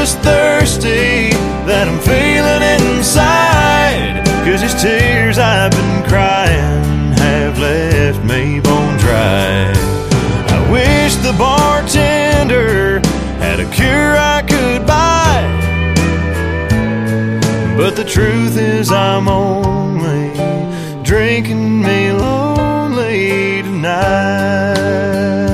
just thirsty that I'm feeling inside. 'Cause these tears I've been crying have left me bone dry. I wish the bartender had a cure I could buy, but the truth is I'm only drinking me lonely tonight.